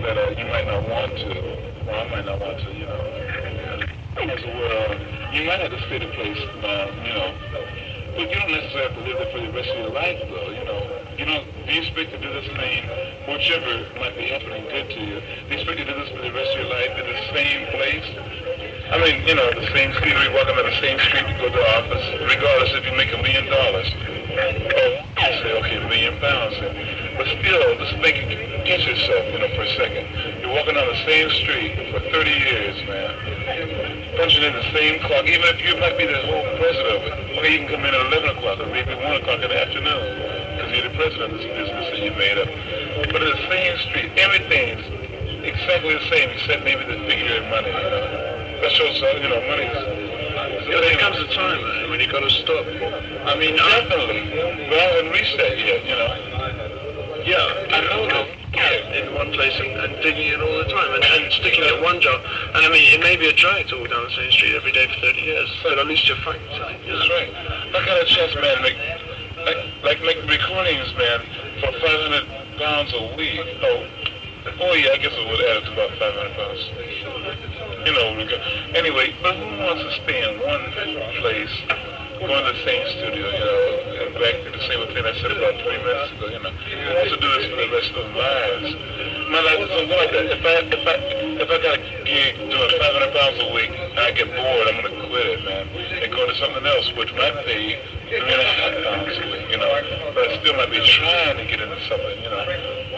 that you might not want to, or I might not want to, you know. As well, you might have to stay the place, you know, but you don't necessarily have to live there for the rest of your life, though, you know. You know, do you expect to do this thing, whichever might be happening good to you, do you expect to do this for the rest of your life in the same place? I mean, you know, the same street, you're walking on the same street to go to the office, regardless if you make $1 million. Or you say, okay, £1 million. But still, just think, catch yourself, you know, for a second. You're walking on the same street for 30 years, man. Punching in the same clock, even if you might be the whole president of it. Or you can come in at 11 o'clock or maybe 1 o'clock in the afternoon, because you're the president of this business that you made up. But in the same street, everything's exactly the same, except maybe the figure of money, you know. That shows, you know, money is... Yeah, there comes a time, man, when you got to stop. I mean, definitely. But I haven't reached that yet, you know. Yeah, I know that. In one place and digging it all the time and sticking at one job. And I mean, it may be a drag to walk down the same street every day for 30 years, but at least you're fighting something. That's right. I got a chance, man, make recordings, man, for 500 pounds a week. Oh yeah, I guess it would add up to about 500 pounds. You know, anyway, but who wants to stay in one place, go in the same studio, you know, and back to the same thing I said about 20 minutes ago, you know. Who wants to do this for the rest of their lives? My life doesn't go like that. If I got a gig doing 500 pounds a week, and I get bored, I'm gonna quit it, man, and go to something else, which might pay £3.5 a week, you know. But I still might be trying to get into something, you know.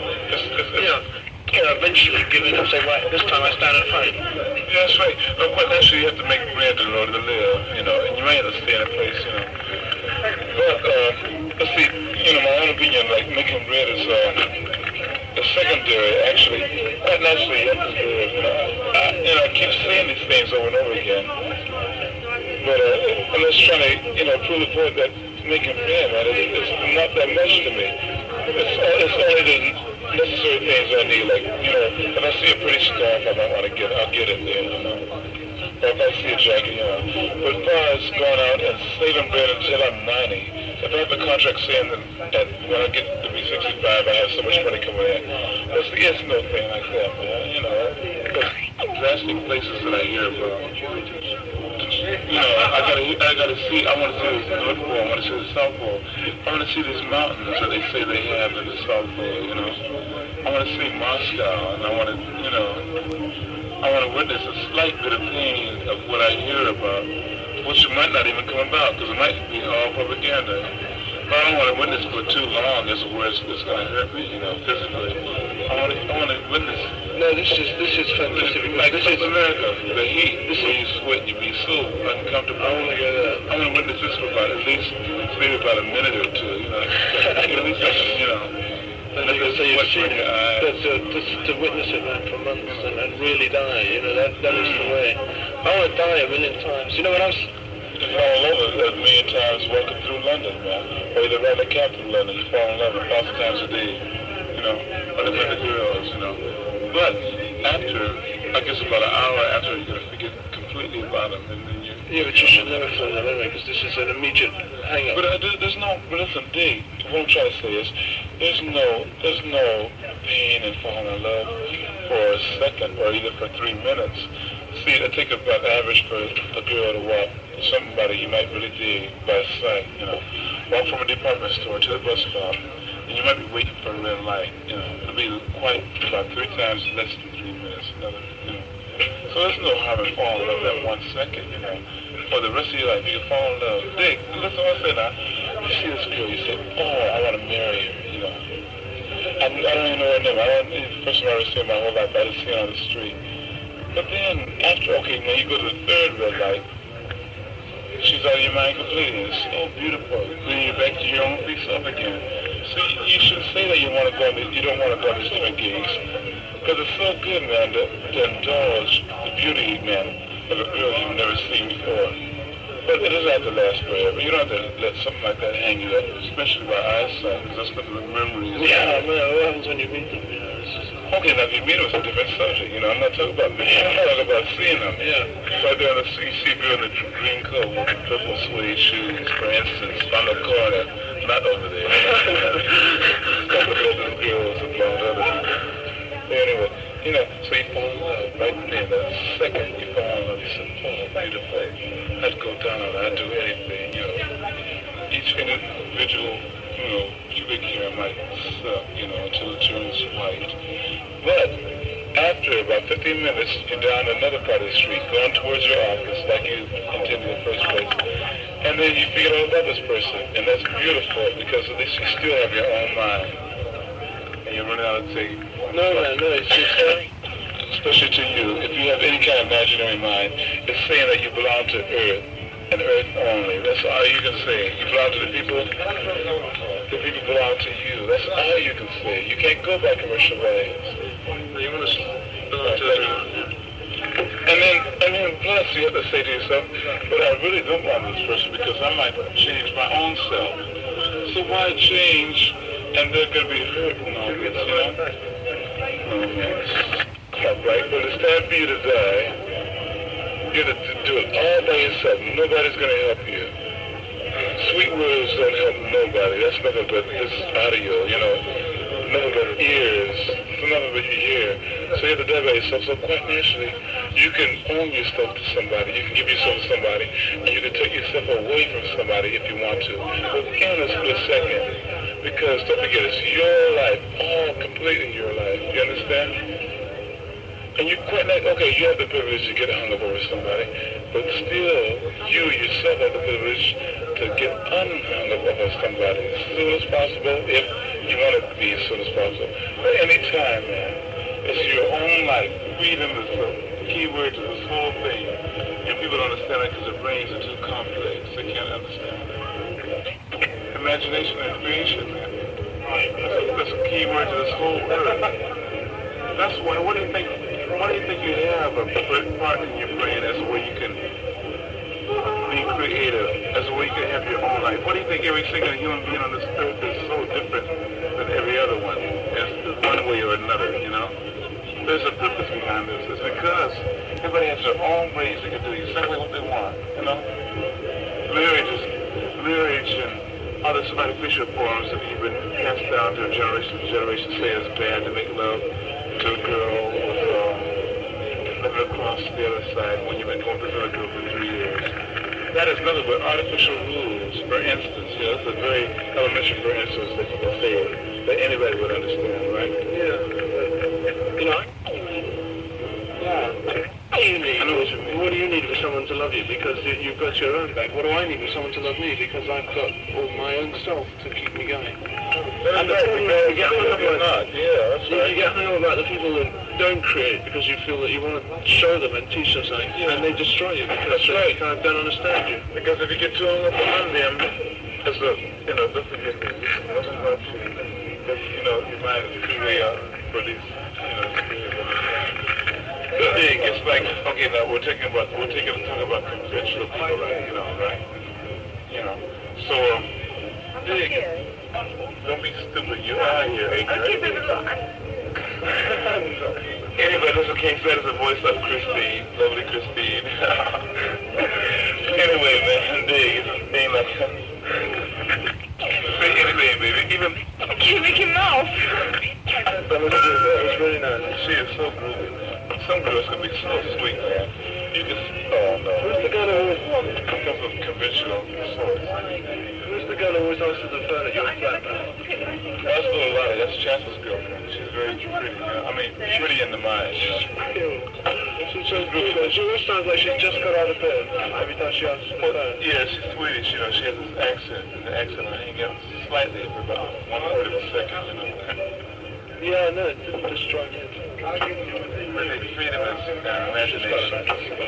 Eventually give in and say, right, this time I stand and fight. Yeah, that's right. No, quite naturally, you have to make bread in order to live, you know, and you might have to stay in a place, you know. But, let's see, you know, my own opinion, like, making bread is secondary, actually. Quite naturally, you have to live, you know. I keep saying these things over and over again. But, I'm just trying to, you know, prove the point that making bread, man, it's not that much to me. It's only the necessary things I need, like, you know, if I see a pretty scarf I might want to get, I'll get it there, you know. Or if I see a jacket, you know. But as far as going out and saving bread until I'm 90, if I have a contract saying that when I get to be 65, I have so much money coming in, it's no thing like that, man, you know. But drastic places that I hear about, you know, I gotta see, I want to see the North Pole, I want to see the South Pole. I want to see these mountains that they say they have in the South Pole, you know. I want to see Moscow, and I want to, you know, I want to witness a slight bit of pain of what I hear about, which might not even come about, because it might be all propaganda. But I don't want to witness for too long as to where it's going to hurt me, you know, physically. I want to witness. No, this is fantastic. Like this is America, the heat, this is you sweat, you be so uncomfortable. I want to witness this for about at least, maybe about a minute or two, you know. At least, you know. And you say you've seen it, but to witness it, man, for months and really die, you know, that is the way. I want to die 1,000,000 times. You know, when I was all over 1,000,000 times walking through London, man. Or either around the capital of London, you fall in love 1,000 times a day, you know, or the pretty girls, you know. But after, I guess about an hour after, you're going to forget completely about them, and then you... Yeah, but you should never feel that anyway, because this is an immediate hang-up. But there's no, but listen, dig, what I'm trying to say is, there's no pain in falling in love for a second, or either for 3 minutes. See, it takes about average for a girl to walk somebody you might really dig by sight, you know. Walk from a department store to the bus stop, and you might be waiting for a red light, you know. It'll be quite about 3 times less than 3 minutes, another, you know. So there's no harm in falling in love that 1 second, you know. For the rest of your life, you can fall in love. Dig, listen what I say now. You see this girl, you say, oh, I want to marry her, you know. I don't even know her name. The person I already seen my whole life, I just see her on the street. But then, after, okay, now you go to the 3rd red light, she's out of your mind completely. It's so beautiful. Then you're back to your own free self again. So you should say that you don't want to go on these different gigs. Because it's so good, man, to indulge the beauty, man, of a girl you've never seen before. But it doesn't have to last forever. You don't have to let something like that hang you up, especially by eyesight, because that's what the memories. Yeah, man, what happens when you meet them? You know, okay, now if you meet them, it's a different subject, you know. I'm not talking about me. I'm talking about seeing them. Yeah. So there you see a girl in a green coat with purple suede shoes, for instance, on the corner, not over there. Couple of those girls and blonde others. Anyway, You know, so you fall in love right then. The second you fall in love, you say, oh, beautiful. I'd go down on it. I'd do anything, you know. Each individual, you know, pubic hair might suck, you know, until it turns white. But after about 15 minutes, you're down another part of the street, going towards your office like you intended in the first place. And then you forget all about this person. And that's beautiful because at least you still have your own mind. And you run out and say, no, it's just especially to you, if you have any kind of imaginary mind, it's saying that you belong to Earth and Earth only. That's all you can say. You belong to the people belong to you. That's all you can say. You can't go by commercial ways. You want to belong to everyone. And then plus you have to say to yourself, but I really don't want this person because I might change my own self. So why change and they're going to be hurt and all this, you know? Right, but it's time for you to die. You have to do it all by yourself. Nobody's going to help you. Sweet words don't help nobody. That's nothing but this audio, you know. Nothing but ears. Nothing but your ear. So you have to die by yourself. So quite naturally, you can own yourself to somebody. You can give yourself to somebody. And you can take yourself away from somebody if you want to. But in a split second. Because don't forget, it's your life. All completely your life. You understand? And you quite like, okay, you have the privilege to get hung up over somebody, but still, you yourself have the privilege to get unhung up over somebody as soon as possible, if you want it to be as soon as possible. But any time, man, it's your own life. Freedom is the key word to this whole thing. And people don't understand it because their brains are too complex. They can't understand it. Imagination and creation, man. That's a key word to this whole earth. That's why, what do you think you have a part in your brain as a way you can be creative, as a way you can have your own life? What do you think every single human being on this earth is so different than every other one? It's one way or another, you know? There's a purpose behind this. It's because everybody has their own ways they can do exactly what they want, you know? Marriage and other superficial forms have even passed down to generation to generation, say it's bad to make love to a girl with living across the other side when you've been going with another girl for 3 years. That is nothing but artificial rules. For instance, you know, it's a very elementary for instance that you can say that anybody would understand, right? Yeah. You know? Yeah. What do you need? I know what you mean. What do you need for someone to love you? Because you've got your own back. What do I need for someone to love me? Because I've got all my own self to keep me going. And the problem is, you get hung up about, you get hung up about the people that don't create because you feel that you want to show them and teach them something, and they destroy you because they kind of don't understand you. Because if you get too hung up on them, it's a, you know, don't forget this. You know, your mind is too way out for these, you know, it's like, okay, now we're talking about conventional people, right? You know, so, don't be stupid. You are here, Anyway, that's okay. That is the voice of Christine, lovely Christine. Anyway, man, dig like say anything, baby. Even Mickey Mouse. But look at that. It's really nice. She is so groovy. Some girls can be so sweet, man. You can, oh no. Who's the girl who comes with conventional sorts. Who's the girl who always answers the phone at your flat, man? That's Little Lottie. That's Chancellor's girlfriend. She's very pretty. I mean, pretty in the mind. She's so good. She always sounds like she's just got out of bed every time she answers the phone. Yeah, she's Swedish. You know, she has this accent. The accent will hang out slightly for about 1/3 of a second, you know. Yeah, no, it didn't destroy me. Really, freedom is imagination.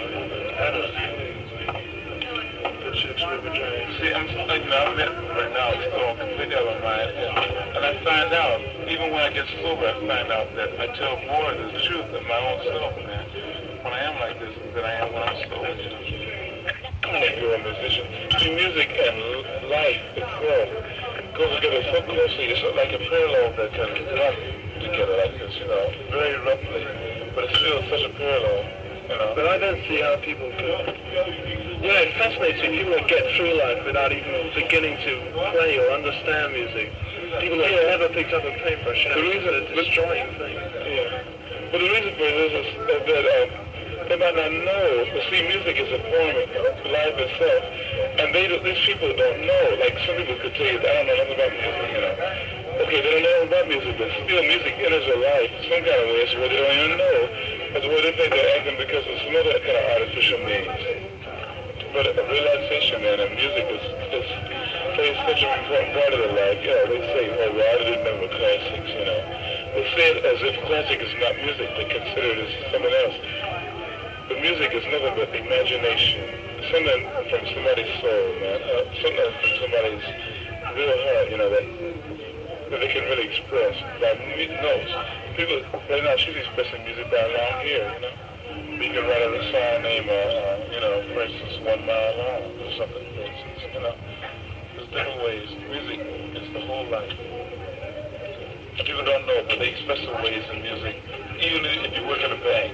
See, I'm like, right now, it's still completely out of my mind. And I find out, even when I get sober, I find out that I tell more of the truth of my own self, man. When I am like this, than I am when I'm sober, you know. If you're a musician, see, music and life itself goes together so closely. It's like a parallel that can run together like this, you know, very roughly. But it's still such a parallel, you know. But I don't see how people could. Yeah, it fascinates me. People that get through life without even beginning to play or understand music. People have never picked up a paintbrush. You know, it's a destroying thing. Yeah. But the reason for this is that they might not know. But see, music is a form of life itself, and these people don't know. Like some people could tell you, I don't know nothing about music, you know. Okay, they don't know about music, but still music enters their life some kind of way where they don't even know. That's where they think they're acting because of some other kind of artificial means. But a relaxation, man, and music plays such an important part of their life. You know, they say, oh, well, I didn't remember classics, you know. They say it as if classic is not music. They consider it as something else. But music is nothing but imagination. Something from somebody's soul, man. Something from somebody's real heart, you know, that they can really express by notes. People, right now, she's expressing music by long hair, you know. You can write a song named, you know, for instance, 1 Mile Long or something, for instance, you know. There's different ways. Music is the whole life. People don't know, but they express the ways in music. Even if you work in a bank.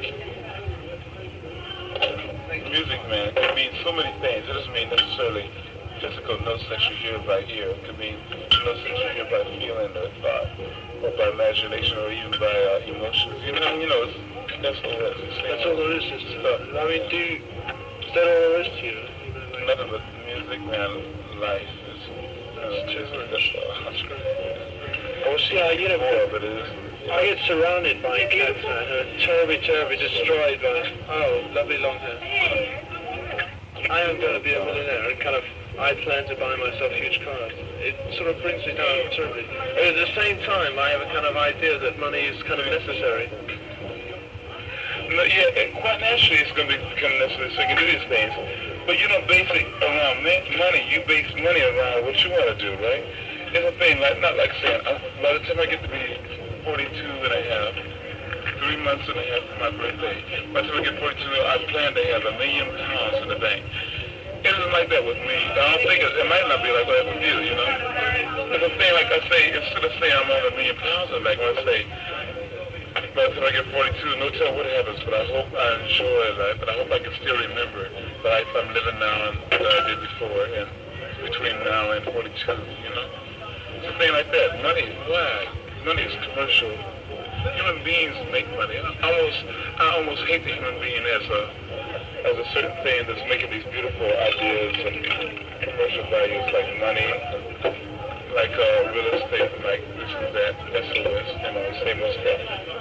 Music, man, can mean so many things. It doesn't mean necessarily physical notes that you hear by ear. It could mean notes that you hear by feeling or thought, or by imagination, or even by emotions. You know, that's all that is. That's all there is. I mean, is that all there is to you? Nothing but music, man. Life is that's all. Oh, see, you know, I get surrounded by cats that are terribly destroyed by, lovely long hair. I am going to be a millionaire and I plan to buy myself huge cars. It sort of brings me down terribly. But at the same time, I have a kind of idea that money is kind of necessary. No, yeah, quite naturally it's going to become necessary so you can do these things. But you don't base it around money. You base money around what you want to do, right? It's a thing, not like saying, by the time I get to be 42 and a half, 3 months and a half for my birthday, by the time I get 42, I plan to have £1 million in the bank. It isn't like that with me. I don't think it might not be like that with you, you know? It's a thing, like I say, instead of saying I'm on £1 million in the bank, I say, by the time I get 42, no telling what happens, but I hope I enjoy life, but I hope I can still remember the life I'm living now and that I did before, and between now and 42, you know? It's a thing like that. Money, why? Money is commercial. Human beings make money. I almost hate the human being as a certain thing that's making these beautiful ideas and commercial values like money, like real estate, like this and that, SOS, you know, same old stuff.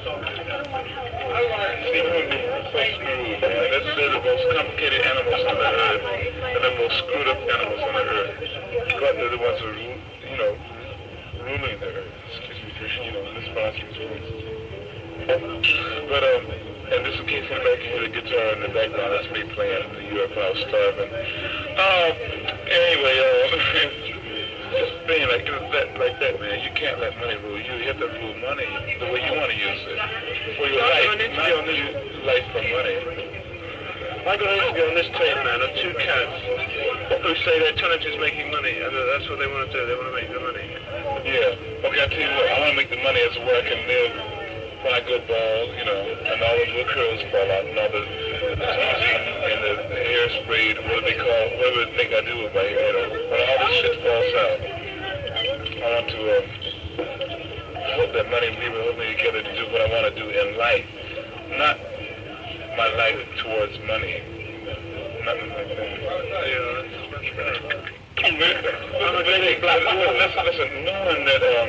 See, human beings are so screwed, man. They're the most complicated animals on the earth, and the most screwed up animals on the earth. But they're the ones who are, you know, ruling the earth. Excuse me for, you know, mispronouncing these words. But, and this in case anybody can hear the guitar in the background, that's me playing the UFO starving. Anyway, just being like that, man. You can't let money rule you. You have to rule money the way you want to use it. For your life, not use life for money. I got an interview on this tape, man, of 2 cats who say their talent is making money, and that's what they want to do. They want to make the money. Yeah. Okay, I tell you what, I want to make the money as where I can live, buy good balls, you know, and all the little curls fall out, and all the teasing and the hair sprayed, whatever they think I do with my hair, you know, when all this shit falls out. I want to hope that money will help me together to do what I want to do in life, not my life towards money. Nothing like that. Yeah, that's much better. I'm a big black woman. Listen, knowing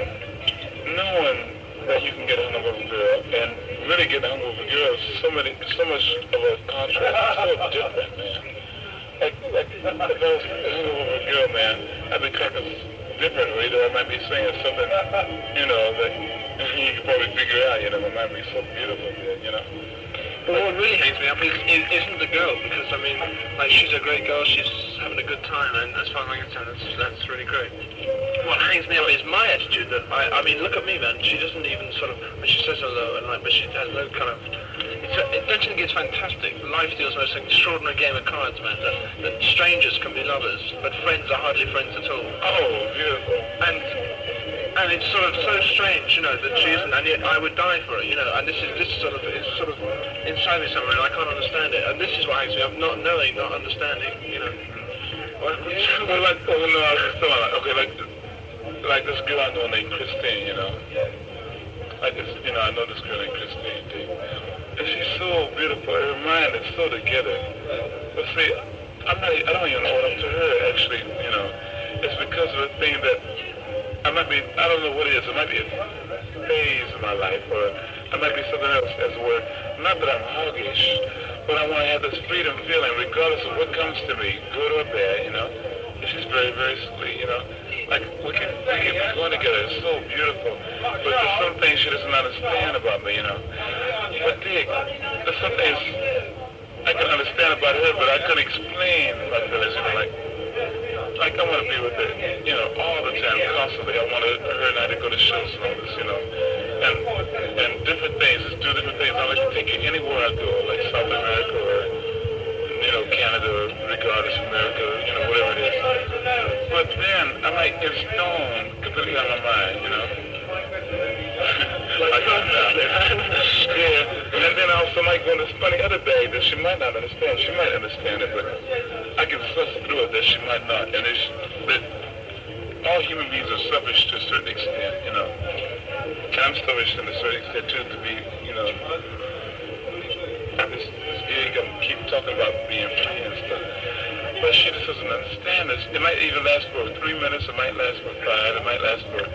that you can get a hungover girl, and really getting a hungover girl is so much of a contrast. It's so different, man. Like if I was a hungover girl, man, I'd be talking differently, though I might be saying something, you know, that you could probably figure out, you know, it might be so beautiful, you know. But what really hangs me up isn't the girl, because, I mean, like, she's a great girl, she's having a good time, and as far as I can tell, that's really great. What hangs me up is my attitude that, I mean, look at me, man, she doesn't even sort of, when she says hello, and like, but she has no kind of, don't you think it's fantastic? Life deals the most extraordinary game of cards, man, that strangers can be lovers, but friends are hardly friends at all. Oh, beautiful. And it's sort of so strange, you know, that she isn't, and yet I would die for it, you know, and this is sort of inside me somewhere, and I can't understand it, and this is what hangs me up, not knowing, not understanding, you know. Okay, like, like this girl I know named Christine, you know. Like this, you know, I know this girl named Christine, dude. And she's so beautiful. Her mind is so together. But see, I don't even know what I'm to her, actually, you know. It's because of a thing that I don't know what it is. It might be a phase of my life, or it might be something else, as where, not that I'm hoggish, but I want to have this freedom feeling, regardless of what comes to me, good or bad, you know. And she's very, very sweet, you know. Like, we keep going together. It's so beautiful. But there's some things she doesn't understand about me, you know. But Dick, there's some things I can understand about her, but I couldn't explain my feelings, you know, like I want to be with her, you know, all the time, constantly. I want her and I to go to shows and all this, you know, and different things, just do different things. I like to take her anywhere I go, like South America or, you know, Canada, or regardless of America, you know, whatever it is. But then I might get stoned completely out of my mind, you know. Yeah, and then I also might go in this funny other bag that she might not understand. She might understand it, but I can suss through it that she might not. And that all human beings are selfish to a certain extent, you know. And I'm selfish to a certain extent too, to be, you know, this gig, I keep talking about being free and stuff. But she just doesn't understand this. It might even last for 3 minutes, it might last for 5, it might last for...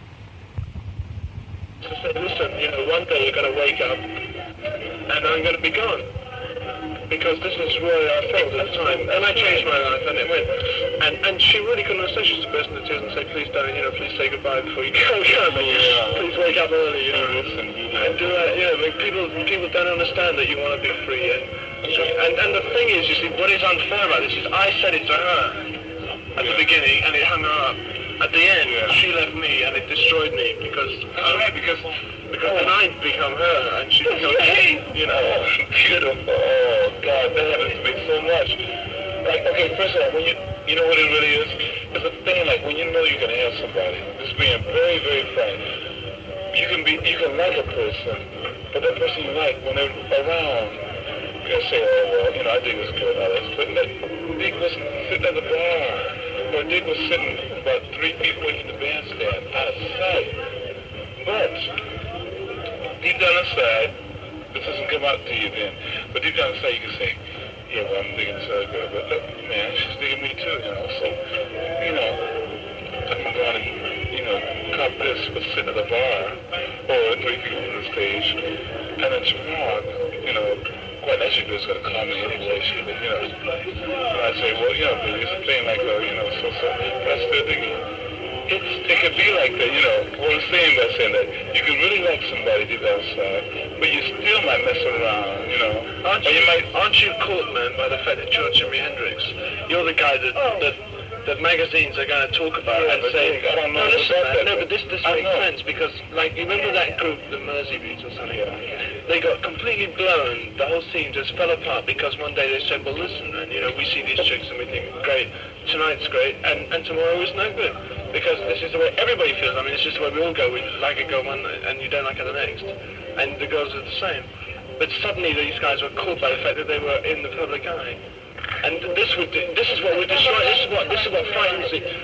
So say, listen, you know, one day you're going to wake up and I'm going to be gone. Because this is where I felt at the time. And I changed my life and it went. And she really couldn't understand. She's the person that tears and say, please don't, you know, please say goodbye before you go. Please wake up early, you know. And do that, you know, like people don't understand that you want to be free. And the thing is, you see, what is unfair about this is I said it to her at the beginning and it hung her up. At the end, she left me and it destroyed me because then I'd become her and she became me, you know. Beautiful. Oh, God, that happens to me so much. Like, okay, first of all, when you know what it really is? It's a thing like when you know you're going to have somebody, just being very, very frank, you can like a person, but that person you like, when they're around, you can say, oh, well, you know, I think it's good, all this, but Dick was sitting at the bar, or Dick was sitting about 3 feet away from the bandstand, out of sight. But deep down inside, this doesn't come out to you then, but deep down inside you can say, yeah, well, I'm digging this other girl, but look, man, she's digging me too, you know, so, you know, I can go on and, you know, cop this with sitting at the bar, or 3 feet from the stage, and then tomorrow, you know, quite naturally it's going to call me anyway, but, you know, and I say, well, you know, baby, it's a thing like, you know, so, but I still think it could be like that, you know, what I'm saying by saying that, you can really like somebody deep outside, but you still might mess around, you know. Aren't you caught, man, by the fact that you're Jimi Hendrix? You're the guy that magazines are going to talk about and say, I don't know. No, listen, man, no, but this makes sense because, like, you remember that group, the Mersey Beats or something? Yeah. They got completely blown. The whole scene just fell apart because one day they said, well, listen, man, you know, we see these chicks and we think, great, tonight's great, and tomorrow is no good. Because this is the way everybody feels. I mean, it's just the way we all go. We like a girl one night and you don't like her the next. And the girls are the same. But suddenly these guys were caught by the fact that they were in the public eye. And this is what would destroy. This is what frightens it.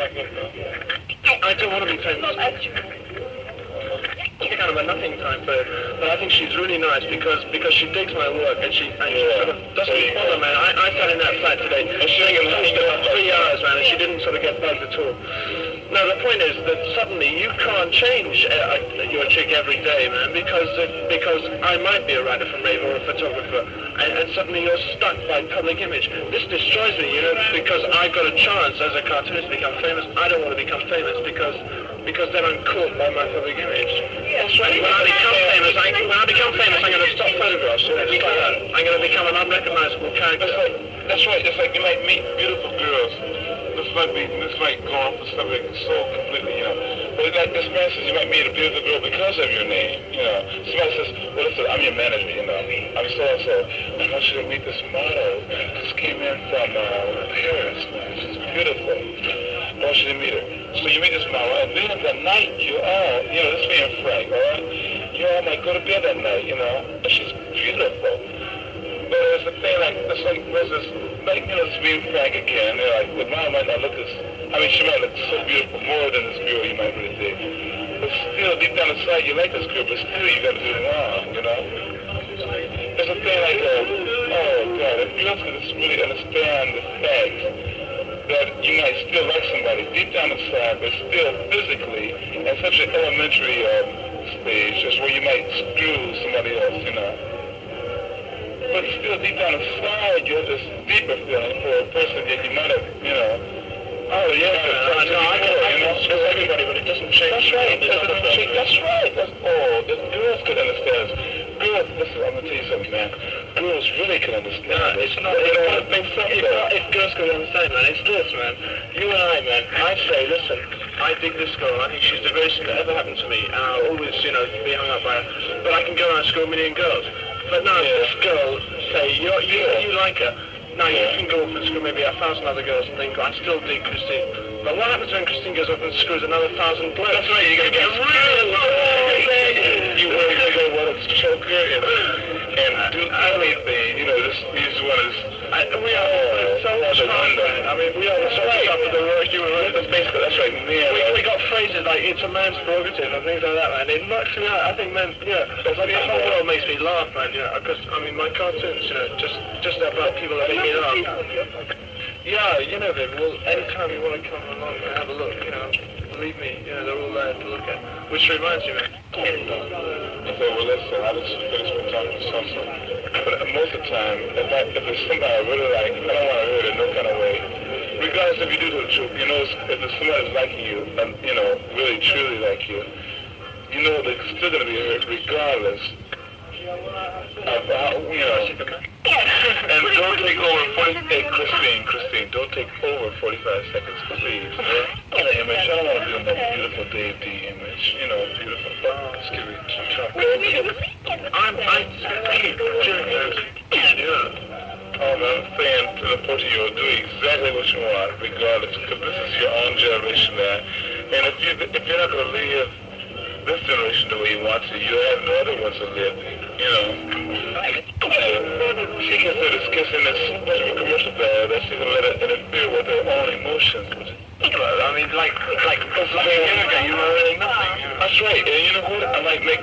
I don't want to be famous. It's kind of a nothing type, but I think she's really nice because she digs my work and she sort of doesn't bother, man. I sat in that flat today singing for about 3 hours, man, and she didn't sort of get bugged at all. Now the point is that suddenly you can't change your chick every day, man, because I might be a writer from Rave or a photographer, and suddenly you're stuck by public image. This destroys me, you know, because I got a chance as a cartoonist to become famous. I don't want to become famous because then I'm caught by my public image. That's right. When I become famous, I'm going to stop photographs. Just like that. I'm going to become an unrecognizable character. That's right. It's like you might meet beautiful girls. This might go on for something so completely, you know. But like this man says, you might meet a beautiful girl because of your name, you know. Somebody says, well, listen, I'm your manager, you know. I'm so-and-so. I want you to meet this model. This came in from Paris, man. She's beautiful. I want you to meet her. So you meet this model, and then the night you all, you know, this being frank, all right? You all might go to bed that night, you know, and she's beautiful. But it's a thing like, it's like versus, like, you know, just being frank again. You know, like, the mom might not look as, I mean, she might look so beautiful more than this girl you might really think. But still, deep down inside, you like this girl, but still you got to do it wrong, you know? It's a thing like, oh, God, if girls could just really understand the fact that you might still like somebody deep down inside, but still physically, at such an elementary stage, just where you might screw somebody else, you know? But still deep down inside, you have this deeper feeling for a person that you might have, you know, oh yeah, I can screw everybody, but it doesn't change. That's right, that's right. That's all. Girls could understand. Girls, listen, I'm gonna tell you something, man. Girls really can understand. No, it's not. If girls could understand, man, it's this, man. You and I, man, I say, listen, I dig this girl. I think she's the greatest thing that ever happened to me, and I'll always, you know, be hung up by her. But I can go around and screw a million girls. But no, this girl, say, you like her. Now you can go off and screw maybe 1,000 other girls and think, I still dig Christine. But what happens when Christine goes off and screws another 1,000 blokes? That's right, you're going to get real. You want to want to choke her and do anything, you know, this is one of this. We are so much fun, man. I mean, we are the sort of stuff of the world human rights. That's basically, that's right, man. We got phrases like, it's a man's prerogative and things like that, man. It knocks me out. I think, man, yeah, it's like the whole world makes me laugh, man, yeah. Because, I mean, my cartoons, you know, just about people that make me laugh. Yeah, you know, Viv, well, anytime you want to come along and have a look, you know, believe me, you know, they're all there to look at. Which reminds me, man. Okay, well, listen, I just finished my talk with something. But most of the time, if it's somebody I really like, I don't want to hurt it in no kind of way. Regardless if you do the truth, you know, if there's somebody that's liking you, and, you know, really truly like you, you know they're still going to be hurt regardless of how, you know. And don't take over 40, hey, Christine, don't take over 45 seconds, please. The image, I don't want to do no beautiful Dave D image, you know, beautiful, excuse me, Oh, man, I'm saying to the 40-year-old, do exactly what you want, regardless, because this is your own generation, man. And if you're not going to live this generation the way you want to, you have no other ones to live, you know. She considers kissing as so much of a commercial bad that she's going to let it interfere with her own emotions. I mean, like America, you know, really nothing. That's right, and you know what? I might make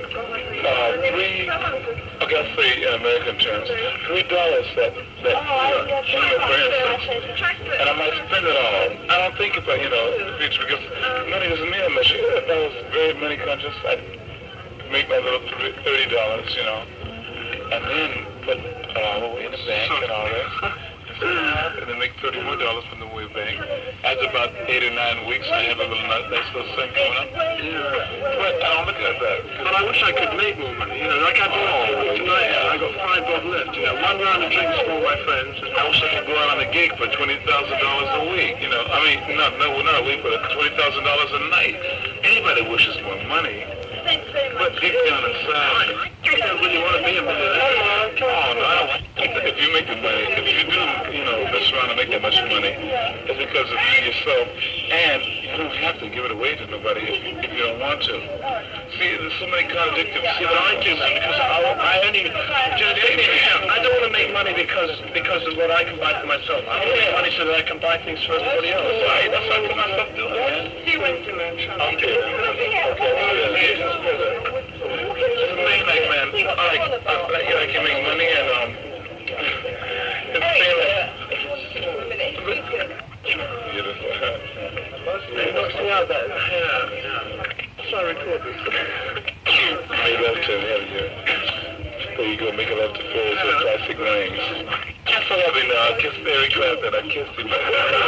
okay, I'll say in American terms, $3 that for instance, and I might spend it all. I don't think about, you know, the future, because money doesn't mean much. If I was very money conscious, I'd make my little $30, you know, and then put in the bank and all that. And then make $30 more from the way bank. After about 8 or 9 weeks, I have a little nice little thing coming up. Yeah. But I don't look at that. But I wish I could make more money. You know, like I did tonight. I got $5 left. You know, one round of drinks for all my friends. I wish I could go out on a gig for $20,000 a week. You know, I mean, not a week, but $20,000 a night. Anybody wishes more money. But deep down inside, you don't really want to be a millionaire. Come on, I don't. If you make the money, if you do, you know, mess around and make that much money, it's because of you yourself, and you don't have to give it away to nobody if you don't want to. See, there's so many contradictive. See, but I do, man, because I only, I don't want to make money because of what I can buy for myself. I want to make money so that I can buy things for everybody else. Right, that's what I put myself doing, man. He went to Manchester. Okay. It's amazing, man. I can make money and it's beautiful. It knocks me out that. Yeah. So I record this. Make love to him, there you go, make love to Phil's with plastic rings. Kiss her loving now. I kissed Eric Clapton. I kissed him.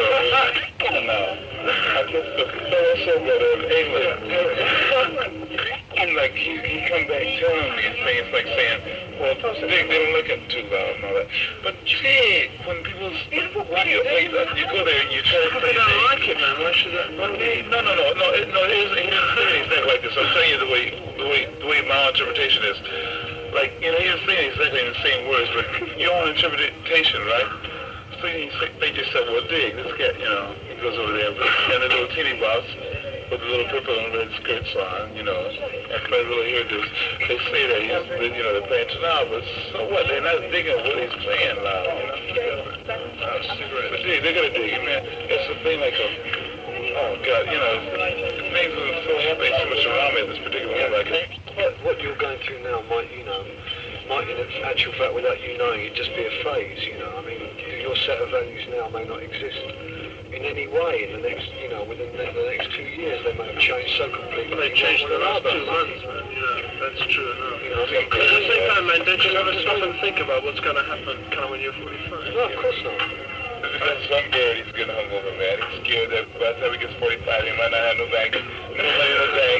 I kissed the so good in England. And like he come back telling me things like saying, well, they don't look at too loud and all that. But gee, when people you go there and you try to they don't like it, man. Why should that? No, it isn't anything like this. I'm telling you the way my interpretation is. Like, you know, you're saying exactly in the same words, but your own interpretation, right? So you say, they just said, well, dig, this guy, you know, he goes over there and the little teeny bops, with the little purple and red skirts on, you know. I couldn't really hear this. They say that they're playing too loud, but so what? They're not digging what he's playing loud, you know. But they're gonna dig it, man. It's a thing like a, oh God, you know, things are so happening so much around me at this particular moment. What you're going through now might in actual fact, without you knowing, it just be a phase, you know. I mean, your set of values now may not exist in any way in the next, you know, within the next 2 years. They may have changed so completely. Well, they changed in the last 2 months, man. Yeah, that's true enough. You know, I mean, at the same time, man, don't you ever stop and think about what's going to happen kind of when you're 45? No, of course not. There's some bird, he's getting hungover, man. He's scared that by the time he gets 45, he might not have no bank. No money in the bank.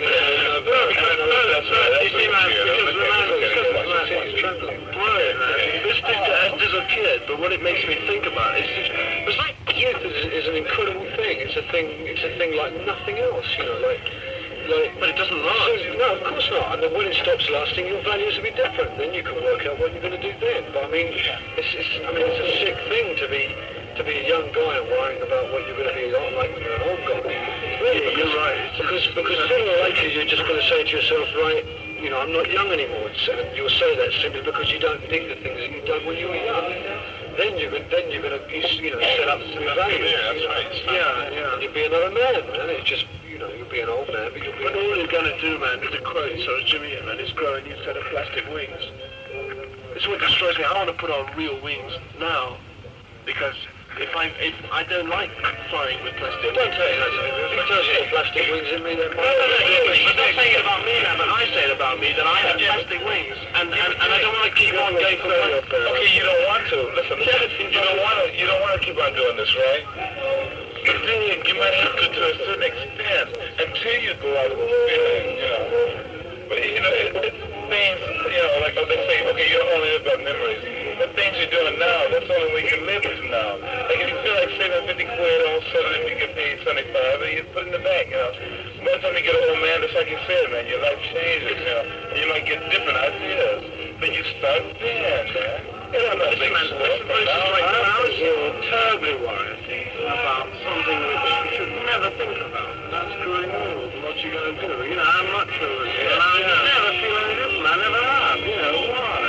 That's right. You see, man, because it's trembling. Right, man. This thing as a kid, but what it makes me think about is just, it's like youth is an incredible thing. It's a thing like nothing else, you know, like. But it doesn't last. No, of course not. And then when it stops lasting, your values will be different. Then you can work out what you're going to do then. But I mean, it's a sick thing to be a young guy and worrying about what you're going to be like when you're an old guy. Really, you're right. Because sooner or later you're just going to say to yourself, right, you know, I'm not young anymore. And you'll say that simply because you don't think the things that you've done when you were young. Then you're going to, you know, set up some values. Yeah, that's right. Yeah. And you'll be another man, man. It's just, you know, you'll be an old man, but you'll be... But all you're going to do, man, is a quote, so it's Jimmy, man, is grow a new set of plastic wings. This is what destroys me. I want to put on real wings now, because if I don't like flying with plastic wings. Don't say that to me. If he tells you plastic wings in me, then... No, he's not saying it about me, man, but I say it about me, that I have plastic wings, and I don't want to keep on going for that. Okay, you don't want to. Listen, you don't want to keep on doing this, right? But then you might have to a certain extent until you go out of the feeling, you know. But, you know, it's things, you know, like they say, okay, you don't only live by memories. The things you're doing now, that's the only way you can live is now. Like if you feel like saving 50 quid, all of a sudden if you get paid 75, you put it in the bank, you know. By the time you get an old man, just like you said, man, your life changes, you know. You might get different ideas, but you start then, man. You know, Listen, man, I was terribly worried about something which you should never think about. That's growing old and what you're going to do. You know, I'm not sure. And I never feel any different. I never have. You know, why?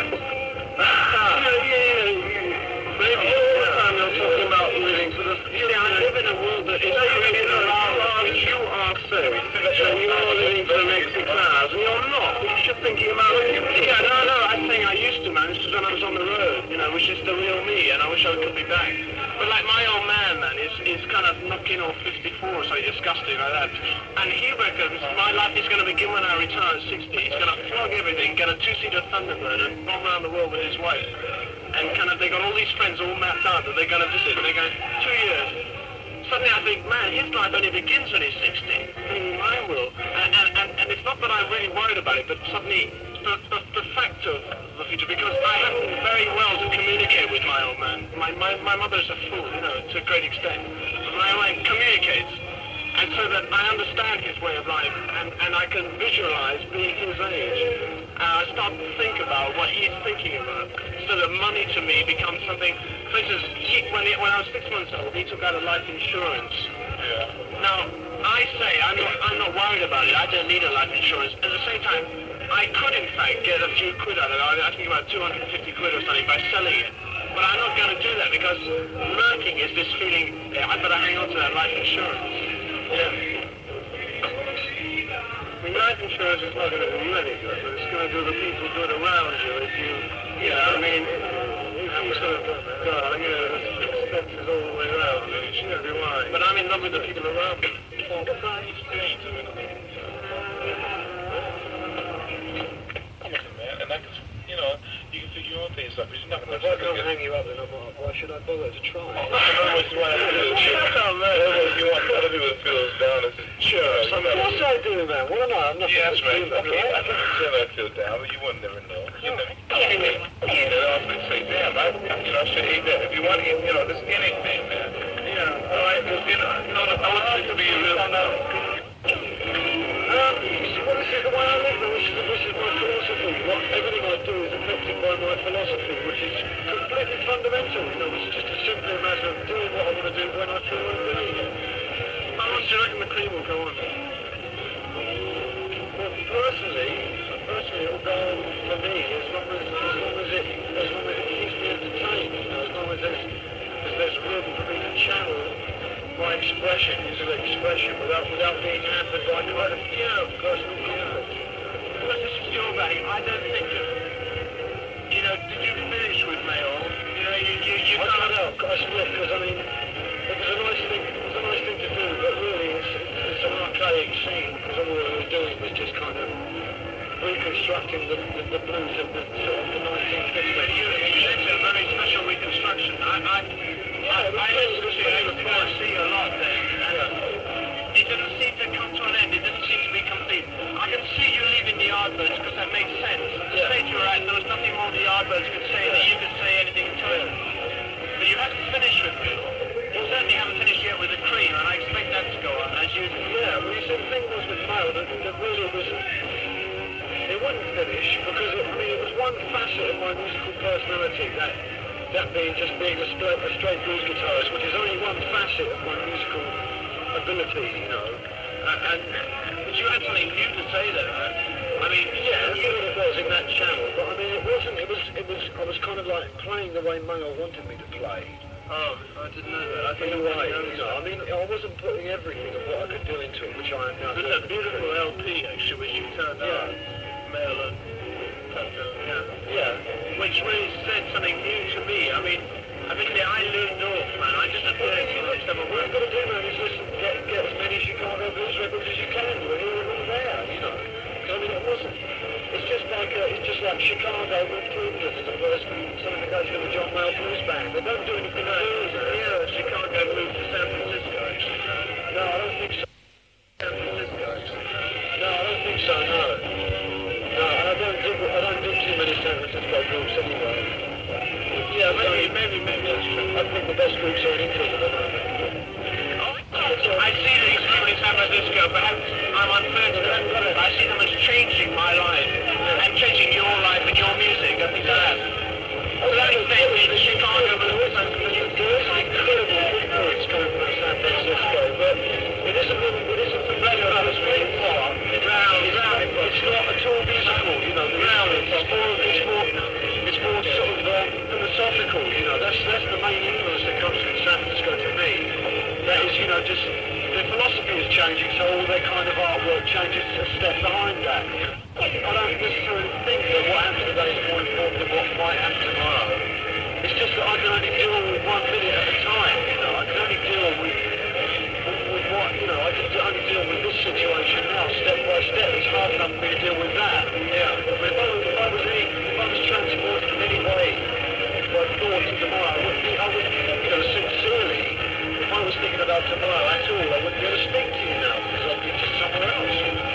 Maybe all the time you're talking about living for the... You know, I live in a world that is created around you are saying that you're living for the next 6 hours, and you're not. You should thinking about it. Yeah, no, I think I used to, man. This is when I was on the road, you know, which is the real me, and I wish I could be back. But like my old man, is kind of knocking off 54 or something disgusting like that. And he reckons my life is going to begin when I retire at 60. He's going to flog everything, get a 2-seater Thunderbird, and bomb around the world with his wife. And kind of, they got all these friends all mapped out that they're going to visit. And they go, 2 years. Suddenly I think, man, his life only begins when he's 60. Mine will. And it's not that I'm really worried about it, but suddenly the fact of the future, because I happen very well to communicate with my old man. My mother's a fool, you know, to a great extent. But my old man communicates. And so that I understand his way of life, and I can visualize being his age. And I start to think about what he's thinking about. So that money to me becomes something. For instance, when I was 6 months old, he took out a life insurance. Yeah. Now, I say I'm not worried about it. I don't need a life insurance. At the same time, I could in fact get a few quid out of it. I think about 250 quid or something by selling it. But I'm not going to do that because lurking is this feeling, I better hang on to that life insurance. Yeah. I mean, life insurance is not going to do you any good, but it's going to do the people good around you if you, I mean, if you sort of, you know, there's expenses all the way around, and it should be right. But I'm in love with the people around me. Listen, man, and I can, you know, you can figure your own things out, but you're not going to... If I can't hang you up, then why should I bother to try? Otherwise, you want other people to feel us down. Sure. Of course I do, man. Well, no, I'm not... Yeah, that's right. Okay, I can understand I feel down, but you would never know. You never... I could say, damn, I should eat that. If you want to eat, you know, just anything, man. Yeah, all right, you know, I want you to be real... This is the way I live, this is my philosophy. Everything I do is affected by my philosophy, which is completely fundamental. You know, it's just a simple matter of doing what I want to do when I feel like doing it. How long do you reckon the cream will go on? me, as long as it keeps me entertained, you know, as long as there's room for me to channel my expression into expression without being hampered by kind of, you know, personal conflict. But this is your bag. I don't think that, you know, did you finish with Mail? You know, you I don't know, I split, because I mean, it was a nice thing to do, but really it's an archaic scene, because all we were doing was just kind of reconstructing the blues of the sort of the 1950s. But you did a very special reconstruction. I listened to you before I see you a lot then. It didn't seem to come to an end. It didn't seem to be complete. I can see you leaving the Yardbirds because that makes sense. At the stage you were at, there was nothing more the Yardbirds could say that you could say anything to it. But you haven't finished with me. You certainly haven't finished yet with the Cream, and I expect that to go on as usual. Yeah, well, you see, the thing was with Mail that really was, it wouldn't finish because it was one facet of my musical personality, that being just being a straight blues guitarist, which is only one facet of my musical ability, you know. But you had something new to say there, right? I mean, yeah, that's what it was in that channel, but I mean, it wasn't, I was kind of like playing the way Mail wanted me to play. Oh, I didn't know that. I think In a way, you know, I mean, I wasn't putting everything of what I could do into it, which I am now. This is a beautiful LP, actually, which you turned out. Mail and Yeah. which really said something new to me. I mean, I learned off, man. I just appeared to you several What you've months. got to do, man, is listen, get as many Chicago blues records as you can, when you're all there, you know. 'Cause, I mean, it's just like Chicago with Cleveland is the first something that goes to the John Mayall Blues Band. They don't do anything to blues. Yeah, Chicago moved to San Francisco, actually. No, I don't think so. San Francisco, actually. No, I don't think so, no. No, and I don't do too many San Francisco groups anyway. Yeah, maybe that's true. I think the best groups are in England at the moment. I see these people in San Francisco, perhaps I'm unfair to them. I see them as changing my life and changing your life and your music. I think that. To that extent, in Chicago, but also There is incredible influence coming from San Francisco, but it isn't the play of us being far. It's not at all musical, you know. It's more sort of philosophical, you know. That's the main influence that comes from San Francisco to me. That is, you know, just their philosophy is changing, so all their kind of artwork changes a step behind that. I don't necessarily think that what happens today is more important than what might happen tomorrow. It's just that I can only deal with 1 minute at a time, you know. I can only deal with what, you know, I can only deal with this situation now, step by step. It's hard enough for me to deal with that. Yeah. If I was transported in any way by thought to tomorrow, I would, you know, sincerely, if I was thinking about tomorrow at all, I wouldn't be able to speak to you now because I'd be just somewhere else.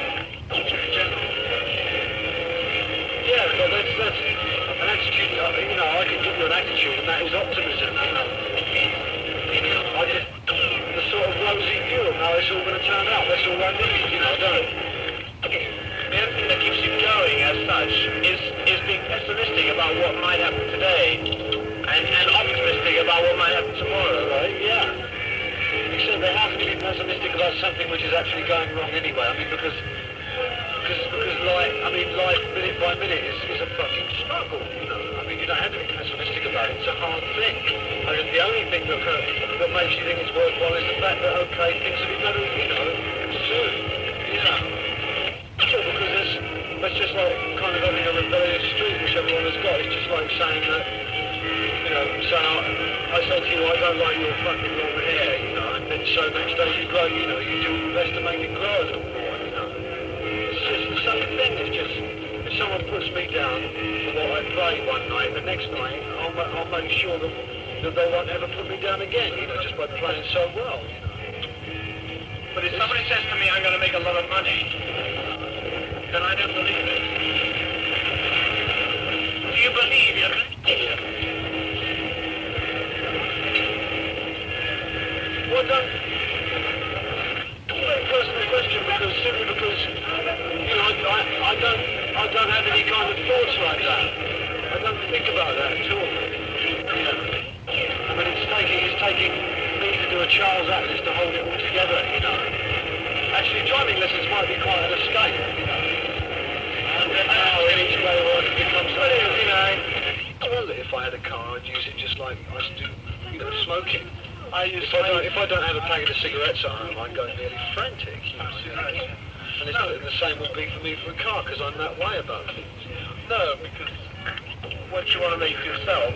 Yeah, but that's an attitude, you know, I can give you an attitude, and that is optimism, you know. I just, the sort of rosy view of how it's all going to turn out, that's all I need, you know, don't. the only thing that keeps you going as such is being pessimistic about what might happen today and optimistic about what might happen tomorrow. Right, yeah. Except they have to be pessimistic about something which is actually going wrong anyway. I mean, because life minute by minute is a fucking struggle, you know. I mean, you don't have to be pessimistic about it. It's a hard thing. I mean, the only thing that makes you think it's worthwhile is the fact that, okay, things will be better, you know, soon. Yeah. Sure, because that's just like kind of having a rebellious streak, which everyone has got. It's just like saying that, you know, I say to you, I don't like your fucking long hair, you know, and then so next day you grow, you know, you do your best to make it grow a little more, you know. It's just the same thing. It's just, if someone puts me down for what I play one night, the next night I'll make sure that they won't ever put me down again, you know, just by playing so well, you know. But if somebody says to me, I'm going to make a lot of money, then I don't believe it. Do you believe you're going to? Well, don't. It's a very personal question simply because, you know, I don't have any kind of thoughts like that. I don't think about that at all. Yeah. I mean, it's taking me to do a Charles Atlas to hold it all together, you know. Actually, driving lessons might be quite an escape, you know. And then now in each way where I can become like I used to do, smoking. If I don't have a packet of cigarettes at home, I go nearly frantic. And the same would be for me for a car, because I'm that way about things. No, because what you want to make for yourself,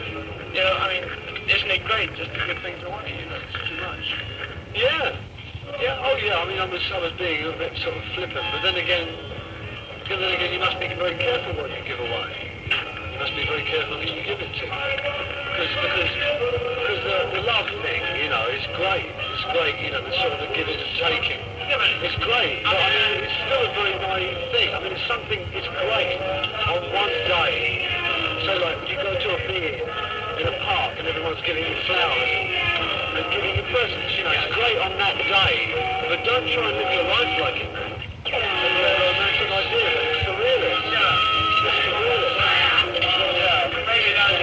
isn't it great just to give things away, it's too much. Yeah. Oh yeah, I was being a bit sort of flippant, but then again, you must be very careful what you give away. You must be very careful who you give it to. Because the love thing, is great. It's great, the sort of the giving and taking. It's great, but it's still a very naive thing. It's something, it's great on one day. So like, you go to a beer in a park and everyone's giving you flowers and giving you presents, it's great on that day, but don't try and live your life like it. It's a romantic idea, but it's surrealist. It's surrealist. Maybe that's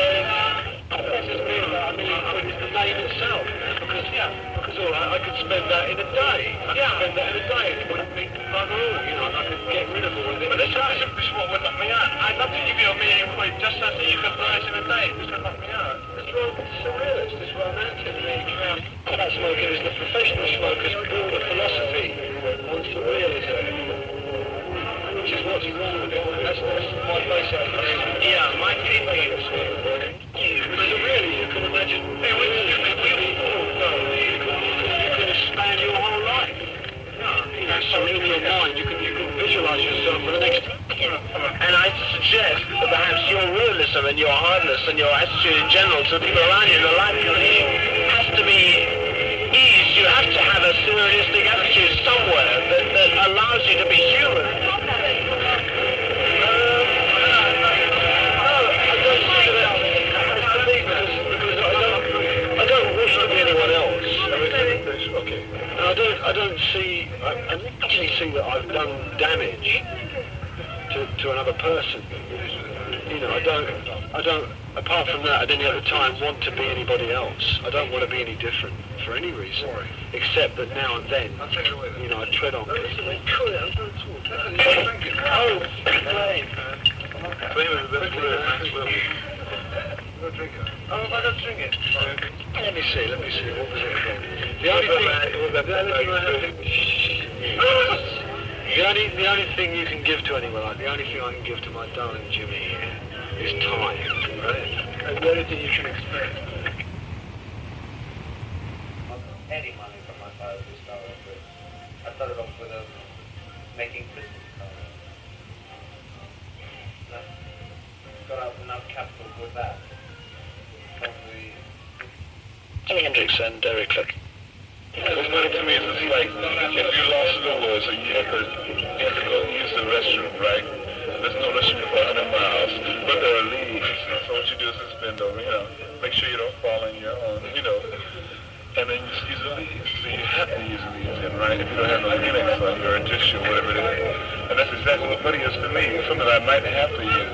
it's the name itself, because all right, I could spend that in a day. It wouldn't be bugger all, and I could get rid of all of it. But this is what would knock me out. I'd love to give you a million quid just so that you could buy it in a day. This would knock me out. It's surrealist, it's romantic. That smoker is the professional smoker's broader philosophy on surrealism, which is what's wrong with it. That's my basic opinion. Yeah, my feeling is because really, you can imagine, you can expand your whole life. So in your mind, you can visualize yourself for the next. And I suggest that perhaps your realism and your hardness and your attitude in general to people around you, the life you're leading, has to be eased. You have to have a surrealistic attitude somewhere that allows you to be human. I don't wish to be anyone else. Okay. I don't see. I actually see that I've done damage to another person. I don't. Apart from that, at any other time, want to be anybody else. I don't want to be any different for any reason, except that now and then, I tread on people. Oh, I don't drink it. Let me see. What was it again? The only thing you can give to anyone, the only thing I can give to my darling Jimmy here is time, right? And the only thing you can expect. Any money from my father to start off with. I started off with making Christmas cards. Got out enough capital with that. Probably. Jimi Hendrix and Eric Clapton. What's funny to me is it's like if you lost the woods or you have to go use the restroom, right? There's no restroom for 100 miles, but there are leaves. So what you do is just bend over, make sure you don't fall in your own, and then you just use the leaves. So you have to use the leaves, right? If you don't have no Kleenex on you or a tissue or whatever it is. And that's exactly what money is to me. It's something I might have to use.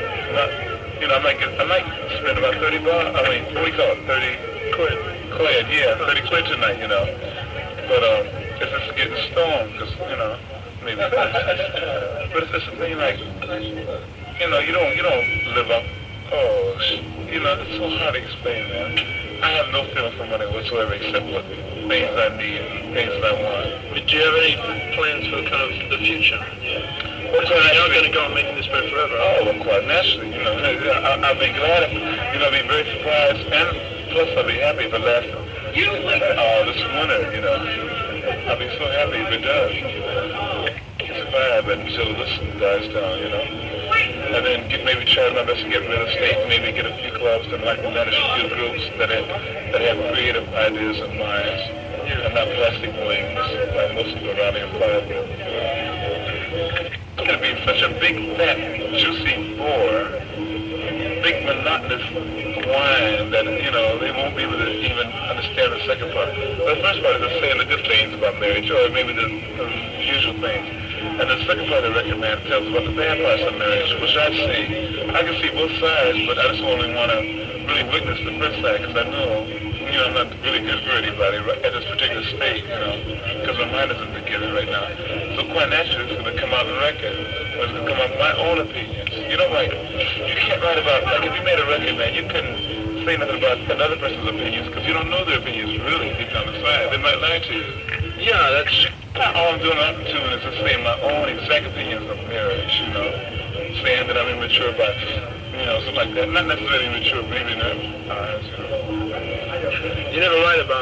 I might spend about 30 bucks. What do you call it? 30 quid. 30 quid tonight, But it's just getting stoned, because, maybe. But it's just a thing like, you don't live up. It's so hard to explain, man. I have no feeling for money whatsoever except what things I need, things that I want. Do you have any plans for kind of the future? You're not going to go on making this bread forever. Oh, quite naturally. I'll be glad if, I'll be very surprised, and plus I'll be happy if it lasts this winter, I'll be so happy if it does. Survive until this dies down, And then maybe try my best to get real estate, maybe get a few clubs and manage a few groups that have creative ideas and minds, and not plastic wings, like most people around here imply. It's going to be such a big, fat, juicy bore, big, monotonous whine that, they won't be able to even understand the second part. The first part is just saying the good things about marriage, or maybe the usual things. And the second part of the record, man, tells about the bad parts of marriage, which I can see both sides, but I just only want to really witness the first side, because I know, I'm not really good for anybody at this particular state, because my mind isn't together right now. So quite naturally, it's going to come out on the record. was to come up with my own opinions. You know, like, you can't write about, like, if you made a record, man, you couldn't say nothing about another person's opinions because you don't know their opinions really deep down inside. They might lie to you. Yeah, that's... All I'm doing up to is just saying my own exact opinions of marriage, you know, saying that I'm immature about, you know, something like that. Not necessarily immature, maybe in their eyes, you know. You never write about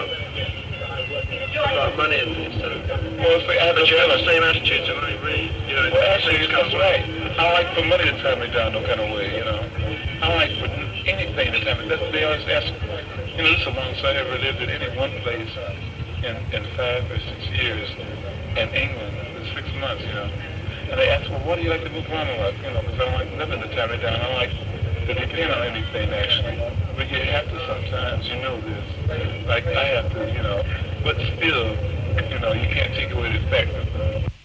money and stuff. Well, see, I But you have the same attitude to money, really. You know, well, actually, things that's come right. I like for money to tie me down no kind of way, you know. I like for anything to tie me down. They always ask, you know, this is the longest I ever lived in any one place in 5 or 6 years in England, in 6 months, you know. And they ask, well, what do you like to move around with? You know, because I don't like nothing to tie me down. I like to depend on anything, actually. But you have to sometimes, you know this. Like, I have to, you know. But still, you know, you can't take away the fact that